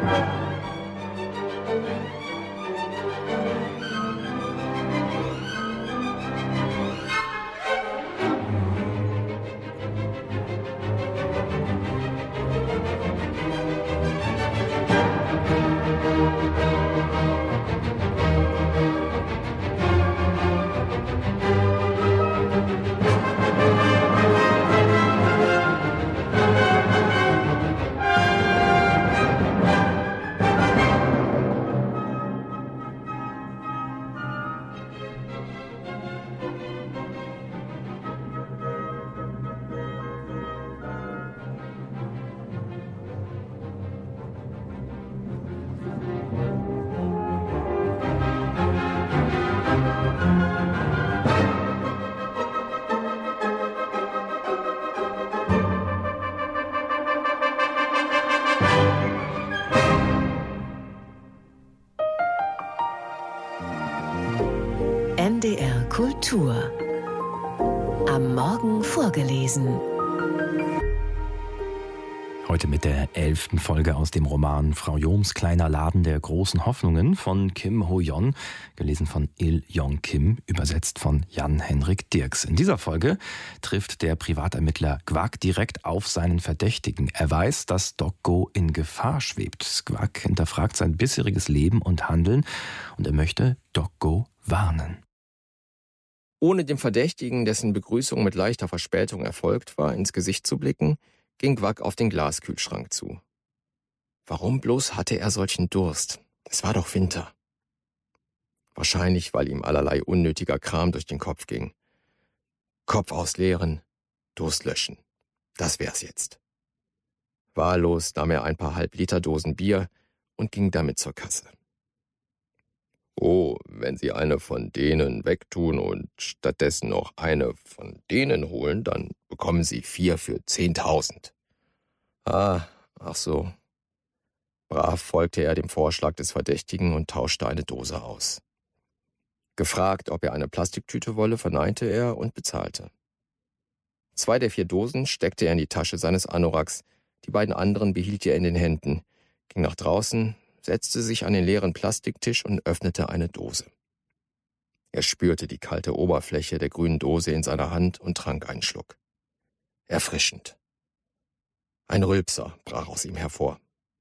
NDR Kultur. Am Morgen vorgelesen. Heute mit der 11. Folge aus dem Roman Frau Johms kleiner Laden der großen Hoffnungen von Kim Ho-yeon, gelesen von Il-Yong Kim, übersetzt von Jan-Henrik Dirks. In dieser Folge trifft der Privatermittler Gwak direkt auf seinen Verdächtigen. Er weiß, dass Dok-go in Gefahr schwebt. Gwak hinterfragt sein bisheriges Leben und Handeln und er möchte Dok-go warnen. Ohne dem Verdächtigen, dessen Begrüßung mit leichter Verspätung erfolgt war, ins Gesicht zu blicken, ging Gwak auf den Glaskühlschrank zu. Warum bloß hatte er solchen Durst? Es war doch Winter. Wahrscheinlich, weil ihm allerlei unnötiger Kram durch den Kopf ging. Kopf ausleeren, Durst löschen. Das wär's jetzt. Wahllos nahm er ein paar Halbliterdosen Bier und ging damit zur Kasse. Oh, wenn Sie eine von denen wegtun und stattdessen noch eine von denen holen, dann bekommen Sie 4 für 10.000. Ach so. Brav folgte er dem Vorschlag des Verdächtigen und tauschte eine Dose aus. Gefragt, ob er eine Plastiktüte wolle, verneinte er und bezahlte. 2 der 4 Dosen steckte er in die Tasche seines Anoraks, die beiden anderen behielt er in den Händen, ging nach draußen, setzte sich an den leeren Plastiktisch und öffnete eine Dose. Er spürte die kalte Oberfläche der grünen Dose in seiner Hand und trank einen Schluck. Erfrischend. Ein Rülpser brach aus ihm hervor.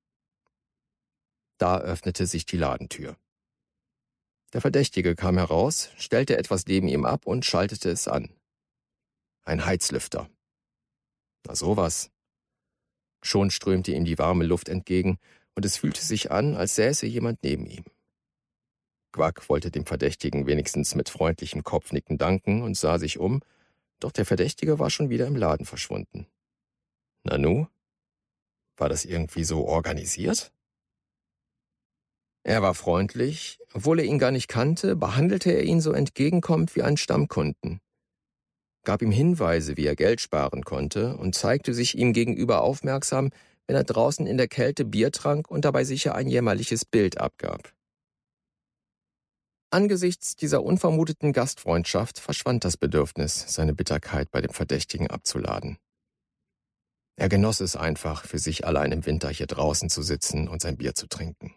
Da öffnete sich die Ladentür. Der Verdächtige kam heraus, stellte etwas neben ihm ab und schaltete es an. Ein Heizlüfter. Na sowas. Schon strömte ihm die warme Luft entgegen, und es fühlte sich an, als säße jemand neben ihm. Gwak wollte dem Verdächtigen wenigstens mit freundlichem Kopfnicken danken und sah sich um, doch der Verdächtige war schon wieder im Laden verschwunden. Nanu? War das irgendwie so organisiert? Er war freundlich, obwohl er ihn gar nicht kannte, behandelte er ihn so entgegenkommend wie einen Stammkunden, gab ihm Hinweise, wie er Geld sparen konnte und zeigte sich ihm gegenüber aufmerksam, wenn er draußen in der Kälte Bier trank und dabei sicher ein jämmerliches Bild abgab. Angesichts dieser unvermuteten Gastfreundschaft verschwand das Bedürfnis, seine Bitterkeit bei dem Verdächtigen abzuladen. Er genoss es einfach, für sich allein im Winter hier draußen zu sitzen und sein Bier zu trinken.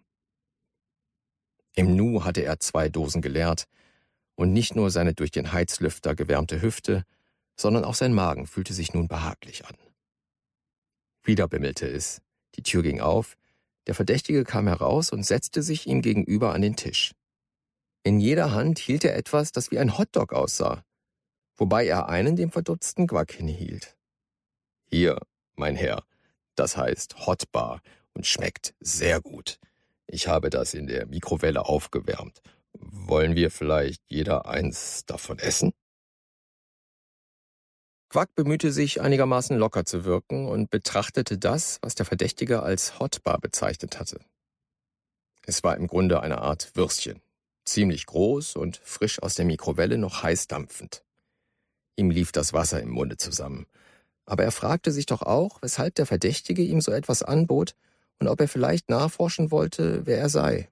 Im Nu hatte er 2 Dosen geleert und nicht nur seine durch den Heizlüfter gewärmte Hüfte, sondern auch sein Magen fühlte sich nun behaglich an. Wieder bimmelte es, die Tür ging auf, der Verdächtige kam heraus und setzte sich ihm gegenüber an den Tisch. In jeder Hand hielt er etwas, das wie ein Hotdog aussah, wobei er einen dem verdutzten Gwak hinhielt. Hier, mein Herr, das heißt Hotbar und schmeckt sehr gut. Ich habe das in der Mikrowelle aufgewärmt. Wollen wir vielleicht jeder eins davon essen? Gwak bemühte sich, einigermaßen locker zu wirken und betrachtete das, was der Verdächtige als Hotbar bezeichnet hatte. Es war im Grunde eine Art Würstchen, ziemlich groß und frisch aus der Mikrowelle noch heiß dampfend. Ihm lief das Wasser im Munde zusammen, aber er fragte sich doch auch, weshalb der Verdächtige ihm so etwas anbot und ob er vielleicht nachforschen wollte, wer er sei.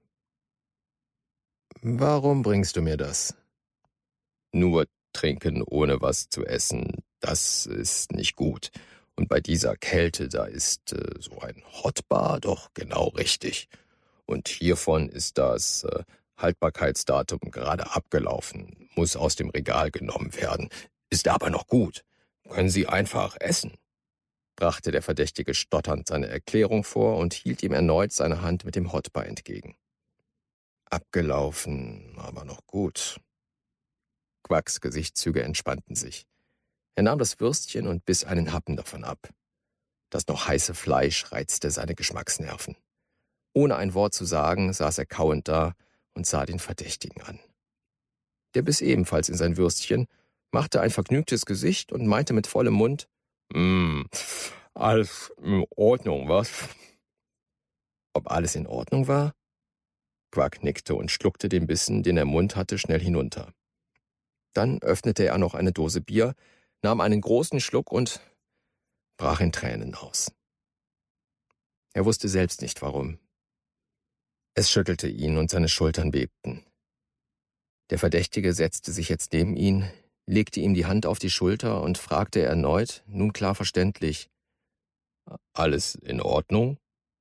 »Warum bringst du mir das?« »Nur trinken ohne was zu essen, das ist nicht gut. Und bei dieser Kälte, da ist so ein Hotbar doch genau richtig. Und hiervon ist das Haltbarkeitsdatum gerade abgelaufen, muss aus dem Regal genommen werden, ist aber noch gut. Können Sie einfach essen, brachte der Verdächtige stotternd seine Erklärung vor und hielt ihm erneut seine Hand mit dem Hotbar entgegen. Abgelaufen, aber noch gut. Quacks Gesichtszüge entspannten sich. Er nahm das Würstchen und biss einen Happen davon ab. Das noch heiße Fleisch reizte seine Geschmacksnerven. Ohne ein Wort zu sagen, saß er kauend da und sah den Verdächtigen an. Der biss ebenfalls in sein Würstchen, machte ein vergnügtes Gesicht und meinte mit vollem Mund, alles in Ordnung, was? Ob alles in Ordnung war? Quack nickte und schluckte den Bissen, den er im Mund hatte, schnell hinunter. Dann öffnete er noch eine Dose Bier, nahm einen großen Schluck und brach in Tränen aus. Er wusste selbst nicht warum. Es schüttelte ihn und seine Schultern bebten. Der Verdächtige setzte sich jetzt neben ihn, legte ihm die Hand auf die Schulter und fragte erneut, nun klar verständlich, »Alles in Ordnung?«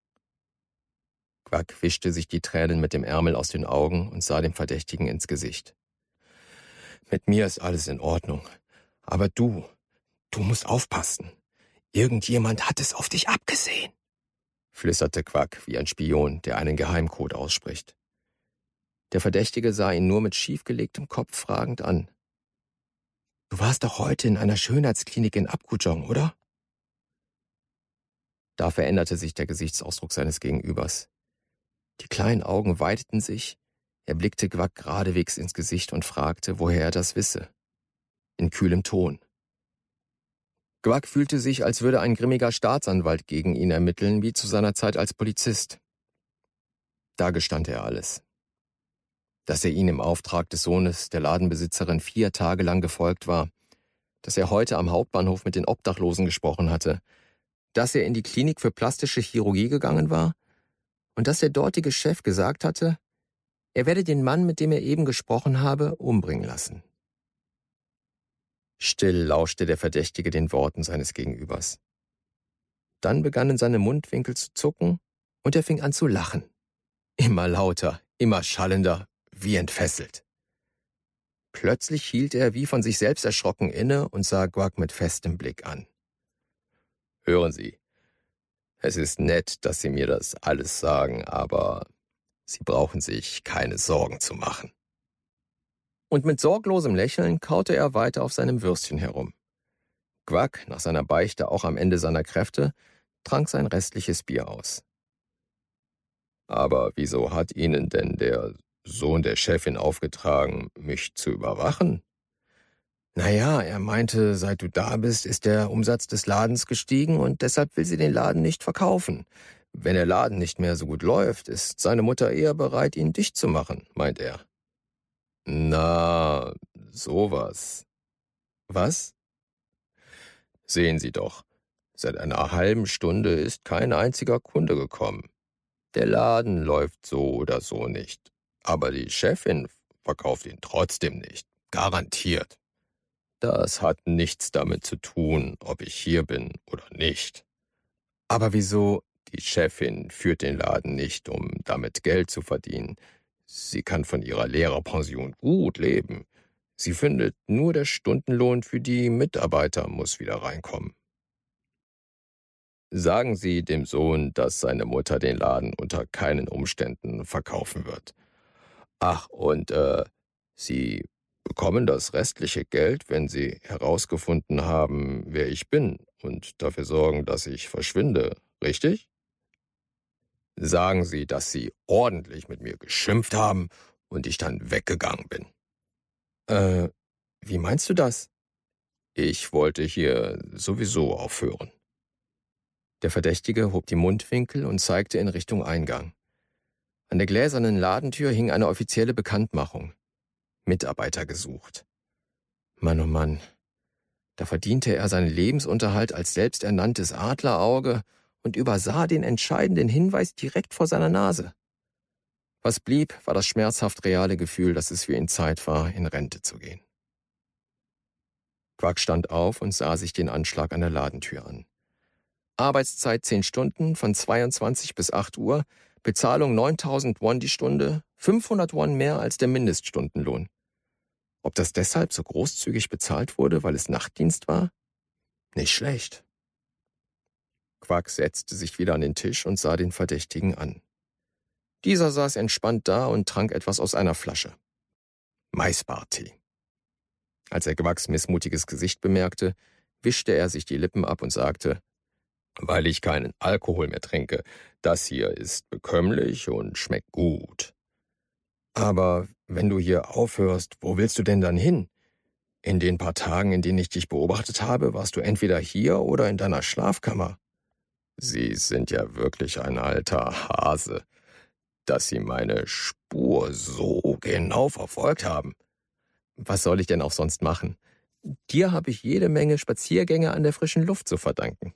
Quack wischte sich die Tränen mit dem Ärmel aus den Augen und sah dem Verdächtigen ins Gesicht. »Mit mir ist alles in Ordnung, aber du musst aufpassen. Irgendjemand hat es auf dich abgesehen«, flüsterte Quack wie ein Spion, der einen Geheimcode ausspricht. Der Verdächtige sah ihn nur mit schiefgelegtem Kopf fragend an. »Du warst doch heute in einer Schönheitsklinik in Apgujeong, oder?« Da veränderte sich der Gesichtsausdruck seines Gegenübers. Die kleinen Augen weiteten sich, er blickte Quack geradewegs ins Gesicht und fragte, woher er das wisse. In kühlem Ton. Quack fühlte sich, als würde ein grimmiger Staatsanwalt gegen ihn ermitteln, wie zu seiner Zeit als Polizist. Da gestand er alles. Dass er ihn im Auftrag des Sohnes der Ladenbesitzerin 4 Tage lang gefolgt war, dass er heute am Hauptbahnhof mit den Obdachlosen gesprochen hatte, dass er in die Klinik für plastische Chirurgie gegangen war und dass der dortige Chef gesagt hatte, er werde den Mann, mit dem er eben gesprochen habe, umbringen lassen. Still lauschte der Verdächtige den Worten seines Gegenübers. Dann begannen seine Mundwinkel zu zucken und er fing an zu lachen. Immer lauter, immer schallender, wie entfesselt. Plötzlich hielt er wie von sich selbst erschrocken inne und sah Quack mit festem Blick an. »Hören Sie, es ist nett, dass Sie mir das alles sagen, aber Sie brauchen sich keine Sorgen zu machen.« Und mit sorglosem Lächeln kaute er weiter auf seinem Würstchen herum. Quack, nach seiner Beichte auch am Ende seiner Kräfte, trank sein restliches Bier aus. »Aber wieso hat Ihnen denn der Sohn der Chefin aufgetragen, mich zu überwachen?« »Naja, er meinte, seit du da bist, ist der Umsatz des Ladens gestiegen und deshalb will sie den Laden nicht verkaufen. Wenn der Laden nicht mehr so gut läuft, ist seine Mutter eher bereit, ihn dicht zu machen«, meint er. »Na, sowas.« »Was?« »Sehen Sie doch, seit einer halben Stunde ist kein einziger Kunde gekommen. Der Laden läuft so oder so nicht. Aber die Chefin verkauft ihn trotzdem nicht. Garantiert. Das hat nichts damit zu tun, ob ich hier bin oder nicht. Aber wieso? Die Chefin führt den Laden nicht, um damit Geld zu verdienen. Sie kann von ihrer Lehrerpension gut leben. Sie findet, nur der Stundenlohn für die Mitarbeiter muss wieder reinkommen. Sagen Sie dem Sohn, dass seine Mutter den Laden unter keinen Umständen verkaufen wird. Ach, und Sie bekommen das restliche Geld, wenn Sie herausgefunden haben, wer ich bin und dafür sorgen, dass ich verschwinde, richtig? Sagen Sie, dass Sie ordentlich mit mir geschimpft haben und ich dann weggegangen bin. Wie meinst du das? Ich wollte hier sowieso aufhören. Der Verdächtige hob die Mundwinkel und zeigte in Richtung Eingang. An der gläsernen Ladentür hing eine offizielle Bekanntmachung. Mitarbeiter gesucht. Mann, oh Mann. Da verdiente er seinen Lebensunterhalt als selbsternanntes Adlerauge und übersah den entscheidenden Hinweis direkt vor seiner Nase. Was blieb, war das schmerzhaft reale Gefühl, dass es für ihn Zeit war, in Rente zu gehen. Quack stand auf und sah sich den Anschlag an der Ladentür an. Arbeitszeit 10 Stunden von 22 bis 8 Uhr, Bezahlung 9.000 Won die Stunde, 500 Won mehr als der Mindeststundenlohn. Ob das deshalb so großzügig bezahlt wurde, weil es Nachtdienst war? Nicht schlecht. Kwak setzte sich wieder an den Tisch und sah den Verdächtigen an. Dieser saß entspannt da und trank etwas aus einer Flasche. Maisbartee. Als er Kwaks missmutiges Gesicht bemerkte, wischte er sich die Lippen ab und sagte, weil ich keinen Alkohol mehr trinke, das hier ist bekömmlich und schmeckt gut. Aber wenn du hier aufhörst, wo willst du denn dann hin? In den paar Tagen, in denen ich dich beobachtet habe, warst du entweder hier oder in deiner Schlafkammer. Sie sind ja wirklich ein alter Hase, dass Sie meine Spur so genau verfolgt haben. Was soll ich denn auch sonst machen? Dir habe ich jede Menge Spaziergänge an der frischen Luft zu verdanken.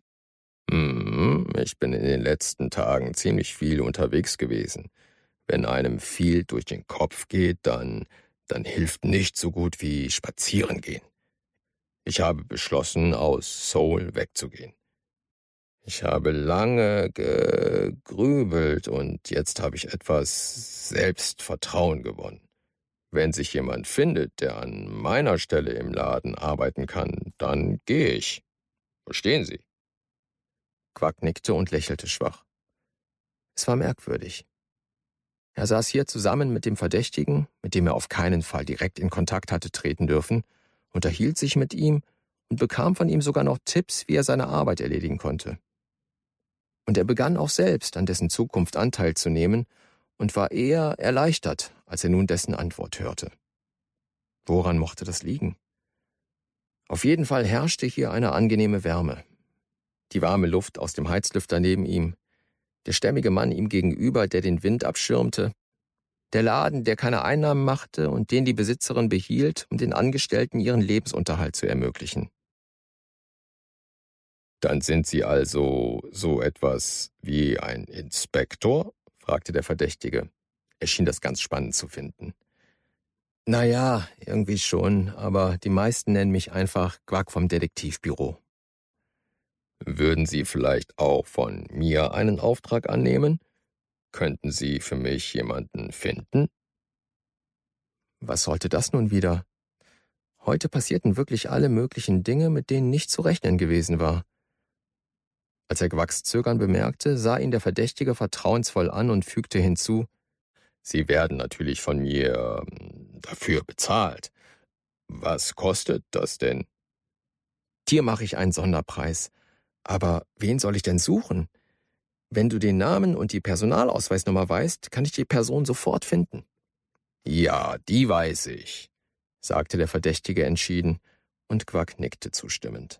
Ich bin in den letzten Tagen ziemlich viel unterwegs gewesen. Wenn einem viel durch den Kopf geht, dann hilft nicht so gut wie spazieren gehen. Ich habe beschlossen, aus Seoul wegzugehen. Ich habe lange gegrübelt und jetzt habe ich etwas Selbstvertrauen gewonnen. Wenn sich jemand findet, der an meiner Stelle im Laden arbeiten kann, dann gehe ich. Verstehen Sie? Kwak nickte und lächelte schwach. Es war merkwürdig. Er saß hier zusammen mit dem Verdächtigen, mit dem er auf keinen Fall direkt in Kontakt hatte treten dürfen, unterhielt sich mit ihm und bekam von ihm sogar noch Tipps, wie er seine Arbeit erledigen konnte. Und er begann auch selbst an dessen Zukunft Anteil zu nehmen und war eher erleichtert, als er nun dessen Antwort hörte. Woran mochte das liegen? Auf jeden Fall herrschte hier eine angenehme Wärme. Die warme Luft aus dem Heizlüfter neben ihm, der stämmige Mann ihm gegenüber, der den Wind abschirmte, der Laden, der keine Einnahmen machte und den die Besitzerin behielt, um den Angestellten ihren Lebensunterhalt zu ermöglichen. »Dann sind Sie also so etwas wie ein Inspektor?« fragte der Verdächtige. Er schien das ganz spannend zu finden. »Naja, irgendwie schon, aber die meisten nennen mich einfach Kwak vom Detektivbüro.« »Würden Sie vielleicht auch von mir einen Auftrag annehmen? Könnten Sie für mich jemanden finden?« Was sollte das nun wieder? Heute passierten wirklich alle möglichen Dinge, mit denen nicht zu rechnen gewesen war. Als er Kwaks Zögern bemerkte, sah ihn der Verdächtige vertrauensvoll an und fügte hinzu, »Sie werden natürlich von mir dafür bezahlt. Was kostet das denn?« »Dir mache ich einen Sonderpreis. Aber wen soll ich denn suchen? Wenn du den Namen und die Personalausweisnummer weißt, kann ich die Person sofort finden.« »Ja, die weiß ich«, sagte der Verdächtige entschieden, und Kwak nickte zustimmend.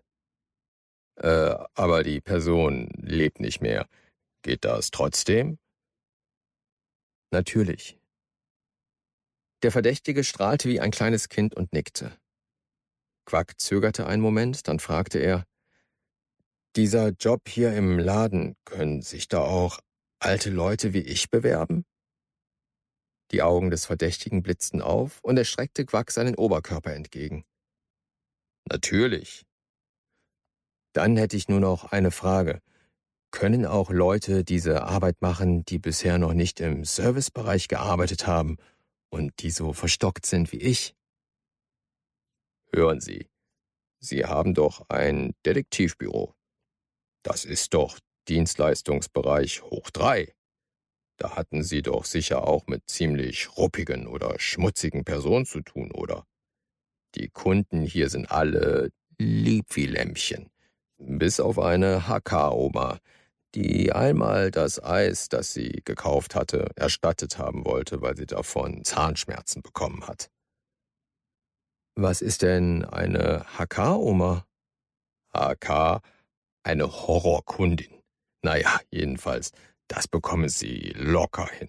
Aber die Person lebt nicht mehr. Geht das trotzdem?« »Natürlich.« Der Verdächtige strahlte wie ein kleines Kind und nickte. Kwak zögerte einen Moment, dann fragte er, »Dieser Job hier im Laden, können sich da auch alte Leute wie ich bewerben?« Die Augen des Verdächtigen blitzten auf und er streckte Kwak seinen Oberkörper entgegen. »Natürlich.« »Dann hätte ich nur noch eine Frage. Können auch Leute diese Arbeit machen, die bisher noch nicht im Servicebereich gearbeitet haben und die so verstockt sind wie ich?« »Hören Sie, Sie haben doch ein Detektivbüro. Das ist doch Dienstleistungsbereich hoch 3. Da hatten Sie doch sicher auch mit ziemlich ruppigen oder schmutzigen Personen zu tun, oder? Die Kunden hier sind alle lieb wie Lämmchen. Bis auf eine HK-Oma, die einmal das Eis, das sie gekauft hatte, erstattet haben wollte, weil sie davon Zahnschmerzen bekommen hat.« »Was ist denn eine HK-Oma?« HK, eine Horrorkundin. Naja, jedenfalls, das bekommen sie locker hin.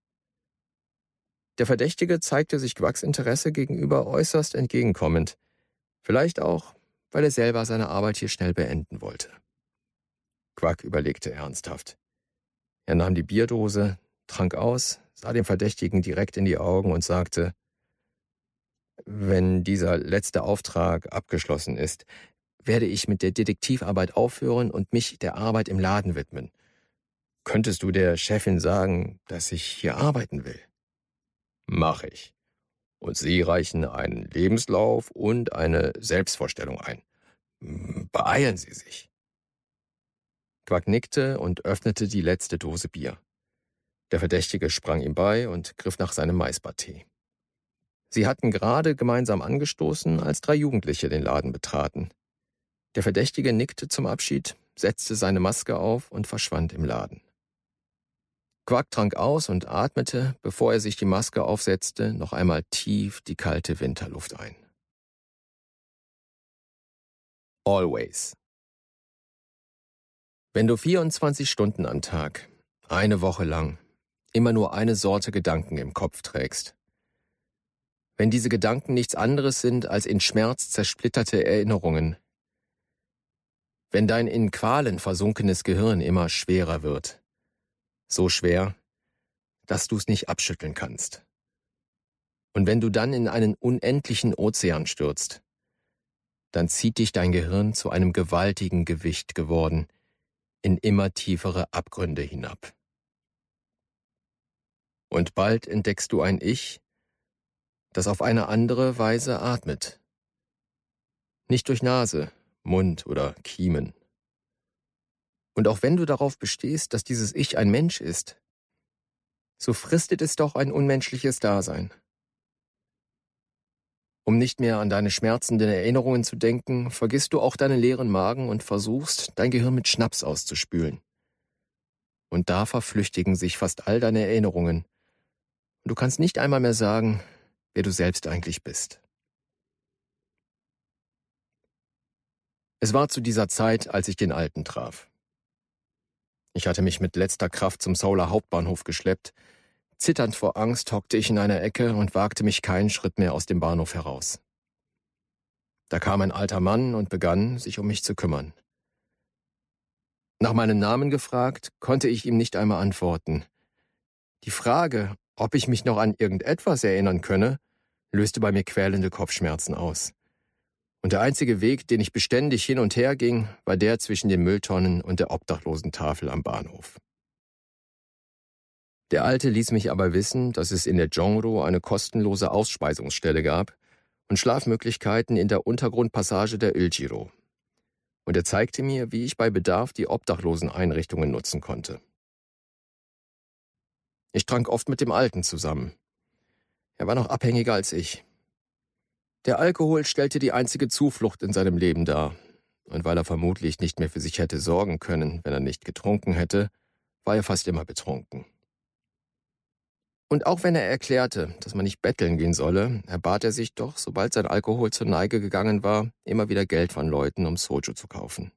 Der Verdächtige zeigte sich Kwaks Interesse gegenüber äußerst entgegenkommend. Vielleicht auch, weil er selber seine Arbeit hier schnell beenden wollte. Kwak überlegte ernsthaft. Er nahm die Bierdose, trank aus, sah dem Verdächtigen direkt in die Augen und sagte, »Wenn dieser letzte Auftrag abgeschlossen ist, werde ich mit der Detektivarbeit aufhören und mich der Arbeit im Laden widmen. Könntest du der Chefin sagen, dass ich hier arbeiten will? Mach ich. Und Sie reichen einen Lebenslauf und eine Selbstvorstellung ein. Beeilen Sie sich. Quack nickte und öffnete die letzte Dose Bier. Der Verdächtige sprang ihm bei und griff nach seinem Maisbartee. Sie hatten gerade gemeinsam angestoßen, als 3 Jugendliche den Laden betraten. Der Verdächtige nickte zum Abschied, setzte seine Maske auf und verschwand im Laden. Quack trank aus und atmete, bevor er sich die Maske aufsetzte, noch einmal tief die kalte Winterluft ein. Always. Wenn du 24 Stunden am Tag, eine Woche lang, immer nur eine Sorte Gedanken im Kopf trägst, wenn diese Gedanken nichts anderes sind als in Schmerz zersplitterte Erinnerungen, wenn dein in Qualen versunkenes Gehirn immer schwerer wird, so schwer, dass du es nicht abschütteln kannst. Und wenn du dann in einen unendlichen Ozean stürzt, dann zieht dich dein Gehirn zu einem gewaltigen Gewicht geworden, in immer tiefere Abgründe hinab. Und bald entdeckst du ein Ich, das auf eine andere Weise atmet. Nicht durch Nase, Mund oder Kiemen. Und auch wenn du darauf bestehst, dass dieses Ich ein Mensch ist, so fristet es doch ein unmenschliches Dasein. Um nicht mehr an deine schmerzenden Erinnerungen zu denken, vergisst du auch deinen leeren Magen und versuchst, dein Gehirn mit Schnaps auszuspülen. Und da verflüchtigen sich fast all deine Erinnerungen. Und du kannst nicht einmal mehr sagen, wer du selbst eigentlich bist. Es war zu dieser Zeit, als ich den Alten traf. Ich hatte mich mit letzter Kraft zum Solar Hauptbahnhof geschleppt. Zitternd vor Angst hockte ich in einer Ecke und wagte mich keinen Schritt mehr aus dem Bahnhof heraus. Da kam ein alter Mann und begann, sich um mich zu kümmern. Nach meinem Namen gefragt, konnte ich ihm nicht einmal antworten. Die Frage, ob ich mich noch an irgendetwas erinnern könne, löste bei mir quälende Kopfschmerzen aus. Und der einzige Weg, den ich beständig hin und her ging, war der zwischen den Mülltonnen und der Obdachlosentafel am Bahnhof. Der Alte ließ mich aber wissen, dass es in der Jongro eine kostenlose Ausspeisungsstelle gab und Schlafmöglichkeiten in der Untergrundpassage der Uljiro. Und er zeigte mir, wie ich bei Bedarf die Obdachloseneinrichtungen nutzen konnte. Ich trank oft mit dem Alten zusammen. Er war noch abhängiger als ich. Der Alkohol stellte die einzige Zuflucht in seinem Leben dar. Und weil er vermutlich nicht mehr für sich hätte sorgen können, wenn er nicht getrunken hätte, war er fast immer betrunken. Und auch wenn er erklärte, dass man nicht betteln gehen solle, erbat er sich doch, sobald sein Alkohol zur Neige gegangen war, immer wieder Geld von Leuten, um Soju zu kaufen.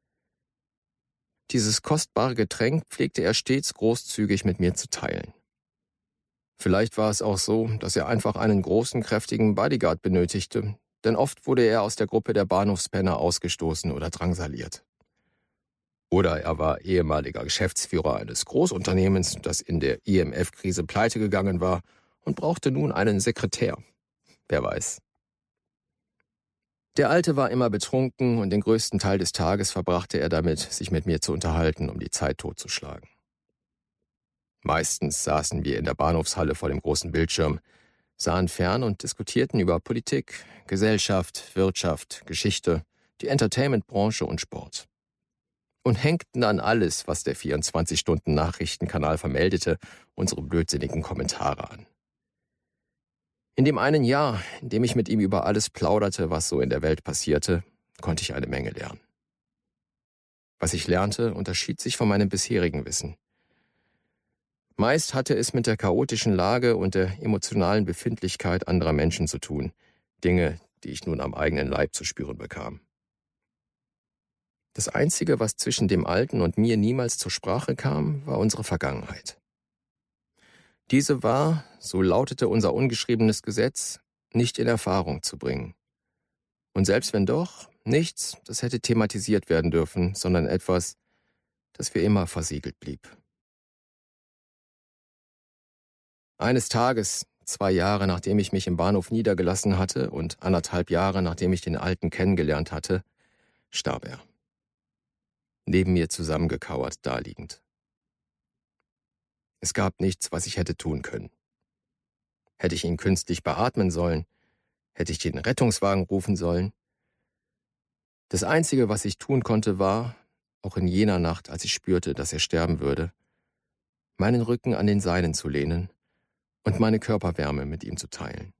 Dieses kostbare Getränk pflegte er stets großzügig mit mir zu teilen. Vielleicht war es auch so, dass er einfach einen großen, kräftigen Bodyguard benötigte, denn oft wurde er aus der Gruppe der Bahnhofspenner ausgestoßen oder drangsaliert. Oder er war ehemaliger Geschäftsführer eines Großunternehmens, das in der IMF-Krise pleite gegangen war und brauchte nun einen Sekretär. Wer weiß. Der Alte war immer betrunken und den größten Teil des Tages verbrachte er damit, sich mit mir zu unterhalten, um die Zeit totzuschlagen. Meistens saßen wir in der Bahnhofshalle vor dem großen Bildschirm, sahen fern und diskutierten über Politik, Gesellschaft, Wirtschaft, Geschichte, die Entertainment-Branche und Sport. Und hängten an alles, was der 24-Stunden-Nachrichtenkanal vermeldete, unsere blödsinnigen Kommentare an. In dem einen Jahr, in dem ich mit ihm über alles plauderte, was so in der Welt passierte, konnte ich eine Menge lernen. Was ich lernte, unterschied sich von meinem bisherigen Wissen. Meist hatte es mit der chaotischen Lage und der emotionalen Befindlichkeit anderer Menschen zu tun, Dinge, die ich nun am eigenen Leib zu spüren bekam. Das Einzige, was zwischen dem Alten und mir niemals zur Sprache kam, war unsere Vergangenheit. Diese war, so lautete unser ungeschriebenes Gesetz, nicht in Erfahrung zu bringen. Und selbst wenn doch, nichts, das hätte thematisiert werden dürfen, sondern etwas, das für immer versiegelt blieb. Eines Tages, 2 Jahre nachdem ich mich im Bahnhof niedergelassen hatte und 1,5 Jahre nachdem ich den Alten kennengelernt hatte, starb er. Neben mir zusammengekauert daliegend. Es gab nichts, was ich hätte tun können. Hätte ich ihn künstlich beatmen sollen? Hätte ich den Rettungswagen rufen sollen? Das Einzige, was ich tun konnte, war, auch in jener Nacht, als ich spürte, dass er sterben würde, meinen Rücken an den seinen zu lehnen und meine Körperwärme mit ihm zu teilen.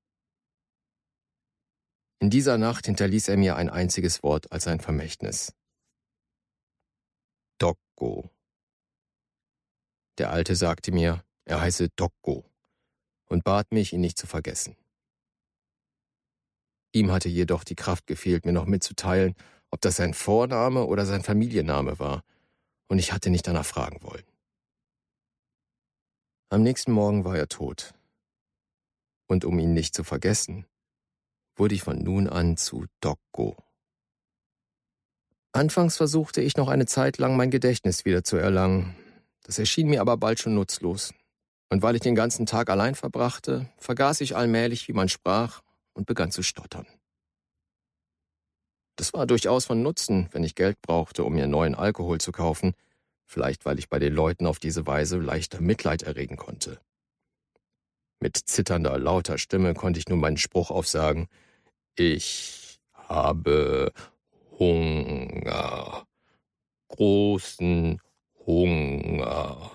In dieser Nacht hinterließ er mir ein einziges Wort als ein Vermächtnis. Dokko. Der Alte sagte mir, er heiße Dokko und bat mich, ihn nicht zu vergessen. Ihm hatte jedoch die Kraft gefehlt, mir noch mitzuteilen, ob das sein Vorname oder sein Familienname war, und ich hatte nicht danach fragen wollen. Am nächsten Morgen war er tot. Und um ihn nicht zu vergessen, wurde ich von nun an zu Dokko. Anfangs versuchte ich noch eine Zeit lang mein Gedächtnis wieder zu erlangen. Das erschien mir aber bald schon nutzlos. Und weil ich den ganzen Tag allein verbrachte, vergaß ich allmählich, wie man sprach, und begann zu stottern. Das war durchaus von Nutzen, wenn ich Geld brauchte, um mir neuen Alkohol zu kaufen, vielleicht weil ich bei den Leuten auf diese Weise leichter Mitleid erregen konnte. Mit zitternder, lauter Stimme konnte ich nun meinen Spruch aufsagen: Ich habe Hunger, großen Hunger.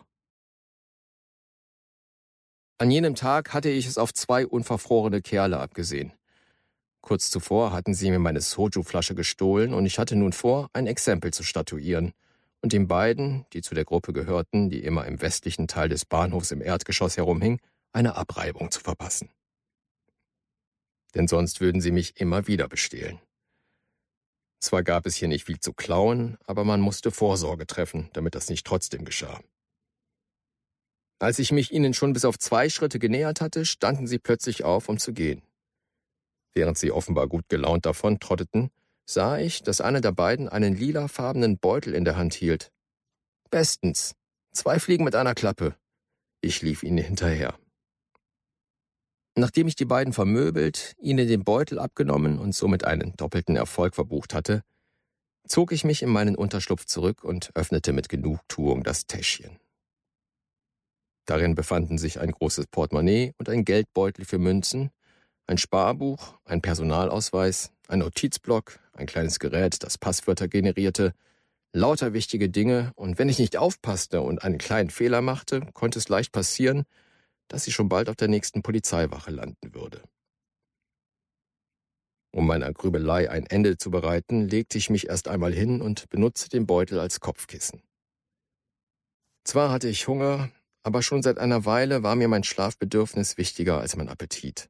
An jenem Tag hatte ich es auf 2 unverfrorene Kerle abgesehen. Kurz zuvor hatten sie mir meine Soju-Flasche gestohlen und ich hatte nun vor, ein Exempel zu statuieren und den beiden, die zu der Gruppe gehörten, die immer im westlichen Teil des Bahnhofs im Erdgeschoss herumhing, eine Abreibung zu verpassen. Denn sonst würden sie mich immer wieder bestehlen. Zwar gab es hier nicht viel zu klauen, aber man musste Vorsorge treffen, damit das nicht trotzdem geschah. Als ich mich ihnen schon bis auf 2 Schritte genähert hatte, standen sie plötzlich auf, um zu gehen. Während sie offenbar gut gelaunt davontrotteten, sah ich, dass einer der beiden einen lilafarbenen Beutel in der Hand hielt. Bestens. 2 Fliegen mit einer Klappe. Ich lief ihnen hinterher. Nachdem ich die beiden vermöbelt, ihnen den Beutel abgenommen und somit einen doppelten Erfolg verbucht hatte, zog ich mich in meinen Unterschlupf zurück und öffnete mit Genugtuung das Täschchen. Darin befanden sich ein großes Portemonnaie und ein Geldbeutel für Münzen, ein Sparbuch, ein Personalausweis, ein Notizblock, ein kleines Gerät, das Passwörter generierte, lauter wichtige Dinge, und wenn ich nicht aufpasste und einen kleinen Fehler machte, konnte es leicht passieren, dass ich schon bald auf der nächsten Polizeiwache landen würde. Um meiner Grübelei ein Ende zu bereiten, legte ich mich erst einmal hin und benutzte den Beutel als Kopfkissen. Zwar hatte ich Hunger, aber schon seit einer Weile war mir mein Schlafbedürfnis wichtiger als mein Appetit.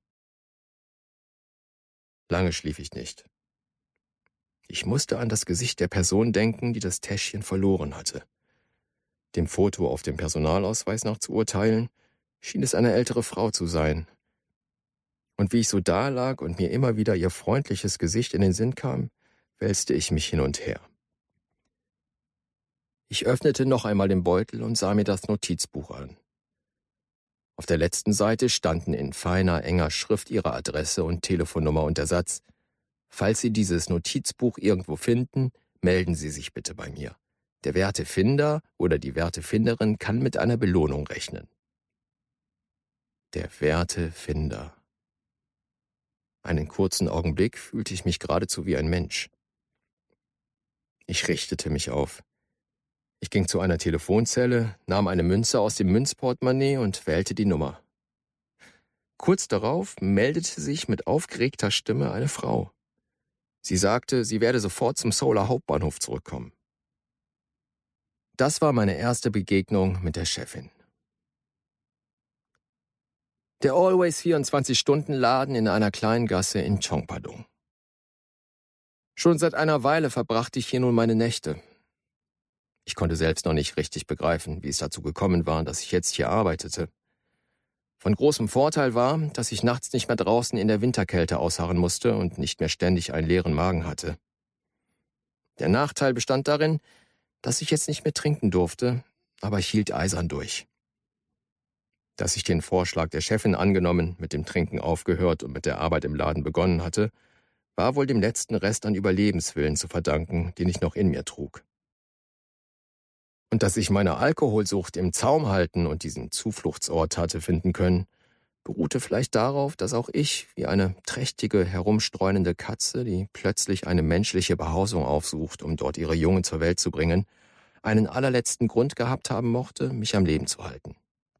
Lange schlief ich nicht. Ich musste an das Gesicht der Person denken, die das Täschchen verloren hatte. Dem Foto auf dem Personalausweis nach zu urteilen, schien es eine ältere Frau zu sein. Und wie ich so dalag und mir immer wieder ihr freundliches Gesicht in den Sinn kam, wälzte ich mich hin und her. Ich öffnete noch einmal den Beutel und sah mir das Notizbuch an. Auf der letzten Seite standen in feiner, enger Schrift ihre Adresse und Telefonnummer und der Satz: Falls Sie dieses Notizbuch irgendwo finden, melden Sie sich bitte bei mir. Der werte Finder oder die werte Finderin kann mit einer Belohnung rechnen. Der werte Finder. Einen kurzen Augenblick fühlte ich mich geradezu wie ein Mensch. Ich richtete mich auf. Ich ging zu einer Telefonzelle, nahm eine Münze aus dem Münzportemonnaie und wählte die Nummer. Kurz darauf meldete sich mit aufgeregter Stimme eine Frau. Sie sagte, sie werde sofort zum Solar Hauptbahnhof zurückkommen. Das war meine erste Begegnung mit der Chefin. Der Always 24-Stunden-Laden in einer kleinen Gasse in Chongpadong. Schon seit einer Weile verbrachte ich hier nun meine Nächte. Ich konnte selbst noch nicht richtig begreifen, wie es dazu gekommen war, dass ich jetzt hier arbeitete. Von großem Vorteil war, dass ich nachts nicht mehr draußen in der Winterkälte ausharren musste und nicht mehr ständig einen leeren Magen hatte. Der Nachteil bestand darin, dass ich jetzt nicht mehr trinken durfte, aber ich hielt eisern durch. Dass ich den Vorschlag der Chefin angenommen, mit dem Trinken aufgehört und mit der Arbeit im Laden begonnen hatte, war wohl dem letzten Rest an Überlebenswillen zu verdanken, den ich noch in mir trug. Und dass ich meine Alkoholsucht im Zaum halten und diesen Zufluchtsort hatte finden können, beruhte vielleicht darauf, dass auch ich, wie eine trächtige, herumstreunende Katze, die plötzlich eine menschliche Behausung aufsucht, um dort ihre Jungen zur Welt zu bringen, einen allerletzten Grund gehabt haben mochte, mich am Leben zu halten.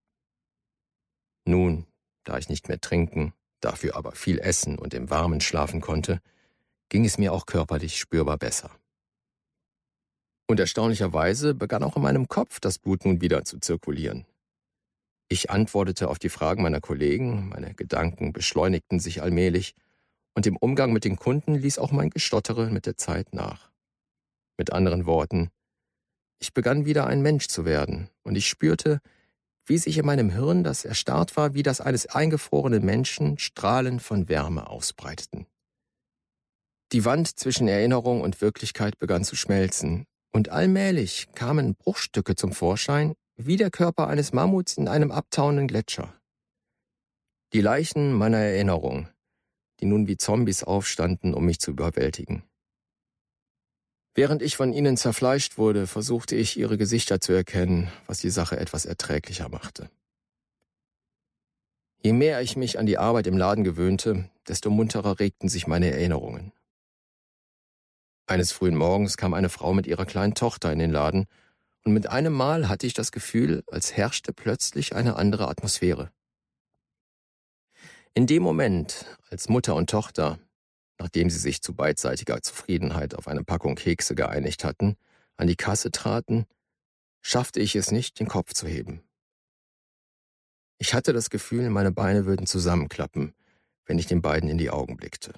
Nun, da ich nicht mehr trinken, dafür aber viel essen und im Warmen schlafen konnte, ging es mir auch körperlich spürbar besser. Und erstaunlicherweise begann auch in meinem Kopf das Blut nun wieder zu zirkulieren. Ich antwortete auf die Fragen meiner Kollegen, meine Gedanken beschleunigten sich allmählich und im Umgang mit den Kunden ließ auch mein Gestottere mit der Zeit nach. Mit anderen Worten, ich begann wieder ein Mensch zu werden und ich spürte, wie sich in meinem Hirn, das erstarrt war, wie das eines eingefrorenen Menschen, Strahlen von Wärme ausbreiteten. Die Wand zwischen Erinnerung und Wirklichkeit begann zu schmelzen und allmählich kamen Bruchstücke zum Vorschein, wie der Körper eines Mammuts in einem abtauenden Gletscher. Die Leichen meiner Erinnerung, die nun wie Zombies aufstanden, um mich zu überwältigen. Während ich von ihnen zerfleischt wurde, versuchte ich, ihre Gesichter zu erkennen, was die Sache etwas erträglicher machte. Je mehr ich mich an die Arbeit im Laden gewöhnte, desto munterer regten sich meine Erinnerungen. Eines frühen Morgens kam eine Frau mit ihrer kleinen Tochter in den Laden, und mit einem Mal hatte ich das Gefühl, als herrschte plötzlich eine andere Atmosphäre. In dem Moment, als Mutter und Tochter, nachdem sie sich zu beidseitiger Zufriedenheit auf eine Packung Kekse geeinigt hatten, an die Kasse traten, schaffte ich es nicht, den Kopf zu heben. Ich hatte das Gefühl, meine Beine würden zusammenklappen, wenn ich den beiden in die Augen blickte.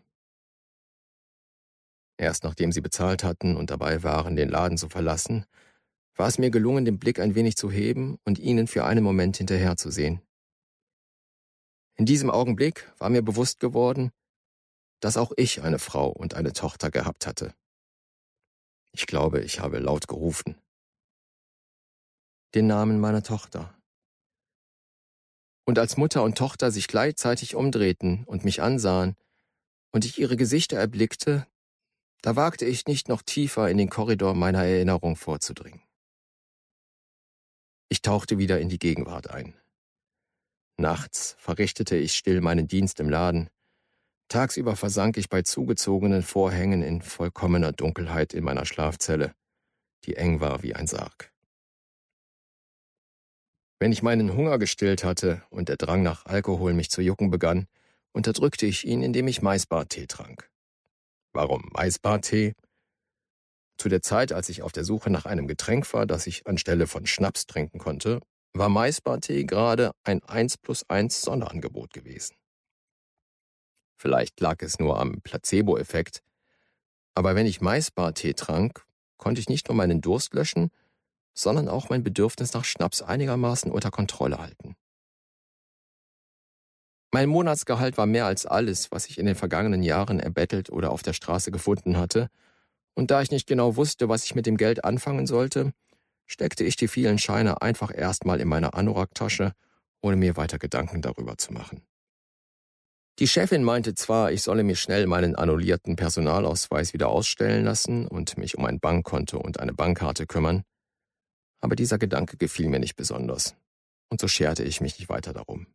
Erst nachdem sie bezahlt hatten und dabei waren, den Laden zu verlassen, war es mir gelungen, den Blick ein wenig zu heben und ihnen für einen Moment hinterherzusehen. In diesem Augenblick war mir bewusst geworden, dass auch ich eine Frau und eine Tochter gehabt hatte. Ich glaube, ich habe laut gerufen. Den Namen meiner Tochter. Und als Mutter und Tochter sich gleichzeitig umdrehten und mich ansahen und ich ihre Gesichter erblickte, da wagte ich nicht noch tiefer in den Korridor meiner Erinnerung vorzudringen. Ich tauchte wieder in die Gegenwart ein. Nachts verrichtete ich still meinen Dienst im Laden. Tagsüber versank ich bei zugezogenen Vorhängen in vollkommener Dunkelheit in meiner Schlafzelle, die eng war wie ein Sarg. Wenn ich meinen Hunger gestillt hatte und der Drang nach Alkohol mich zu jucken begann, unterdrückte ich ihn, indem ich Maisbartee trank. Warum Maisbartee? Zu der Zeit, als ich auf der Suche nach einem Getränk war, das ich anstelle von Schnaps trinken konnte, war Maisbartee gerade ein 1+1 Sonderangebot gewesen. Vielleicht lag es nur am Placebo-Effekt, aber wenn ich Maisbartee trank, konnte ich nicht nur meinen Durst löschen, sondern auch mein Bedürfnis nach Schnaps einigermaßen unter Kontrolle halten. Mein Monatsgehalt war mehr als alles, was ich in den vergangenen Jahren erbettelt oder auf der Straße gefunden hatte, und da ich nicht genau wusste, was ich mit dem Geld anfangen sollte, steckte ich die vielen Scheine einfach erstmal in meine Anorak-Tasche, ohne mir weiter Gedanken darüber zu machen. Die Chefin meinte zwar, ich solle mir schnell meinen annullierten Personalausweis wieder ausstellen lassen und mich um ein Bankkonto und eine Bankkarte kümmern, aber dieser Gedanke gefiel mir nicht besonders, und so scherte ich mich nicht weiter darum.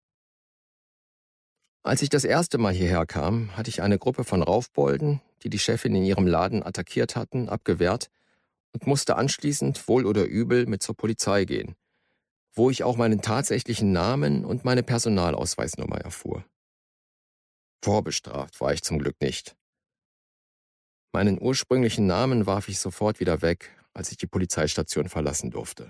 Als ich das erste Mal hierher kam, hatte ich eine Gruppe von Raufbolden, die die Chefin in ihrem Laden attackiert hatten, abgewehrt und musste anschließend wohl oder übel mit zur Polizei gehen, wo ich auch meinen tatsächlichen Namen und meine Personalausweisnummer erfuhr. Vorbestraft war ich zum Glück nicht. Meinen ursprünglichen Namen warf ich sofort wieder weg, als ich die Polizeistation verlassen durfte.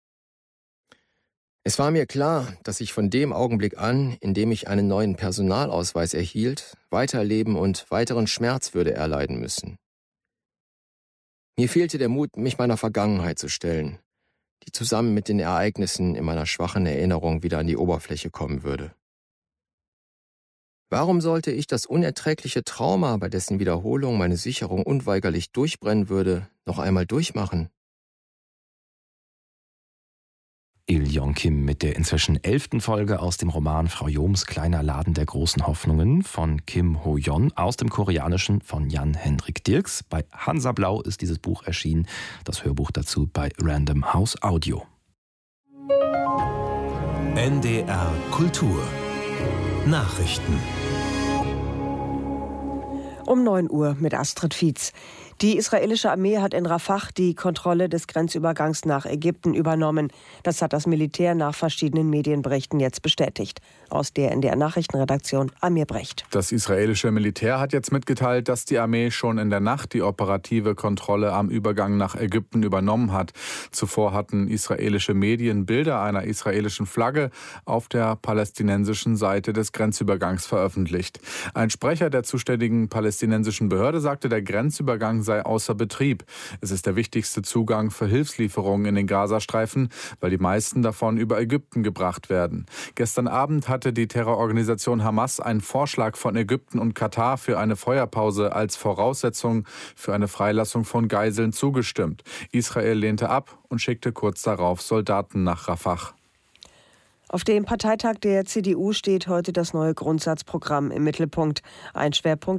Es war mir klar, dass ich von dem Augenblick an, in dem ich einen neuen Personalausweis erhielt, weiterleben und weiteren Schmerz würde erleiden müssen. Mir fehlte der Mut, mich meiner Vergangenheit zu stellen, die zusammen mit den Ereignissen in meiner schwachen Erinnerung wieder an die Oberfläche kommen würde. Warum sollte ich das unerträgliche Trauma, bei dessen Wiederholung meine Sicherung unweigerlich durchbrennen würde, noch einmal durchmachen? Il Yong Kim mit der inzwischen 11. Folge aus dem Roman Frau Joms kleiner Laden der großen Hoffnungen von Kim Ho-yeon aus dem Koreanischen von Jan-Henrik Dirks. Bei Hansa Blau ist dieses Buch erschienen, das Hörbuch dazu bei Random House Audio. NDR Kultur Nachrichten Um 9 Uhr mit Astrid Fietz. Die israelische Armee hat in Rafah die Kontrolle des Grenzübergangs nach Ägypten übernommen. Das hat das Militär nach verschiedenen Medienberichten jetzt bestätigt. Aus der NDR-Nachrichtenredaktion Amir Brecht. Das israelische Militär hat jetzt mitgeteilt, dass die Armee schon in der Nacht die operative Kontrolle am Übergang nach Ägypten übernommen hat. Zuvor hatten israelische Medien Bilder einer israelischen Flagge auf der palästinensischen Seite des Grenzübergangs veröffentlicht. Ein Sprecher der zuständigen palästinensischen Behörde sagte, der Grenzübergang sei außer Betrieb. Es ist der wichtigste Zugang für Hilfslieferungen in den Gazastreifen, weil die meisten davon über Ägypten gebracht werden. Gestern Abend hatte die Terrororganisation Hamas einen Vorschlag von Ägypten und Katar für eine Feuerpause als Voraussetzung für eine Freilassung von Geiseln zugestimmt. Israel lehnte ab und schickte kurz darauf Soldaten nach Rafah. Auf dem Parteitag der CDU steht heute das neue Grundsatzprogramm im Mittelpunkt. Ein Schwerpunkt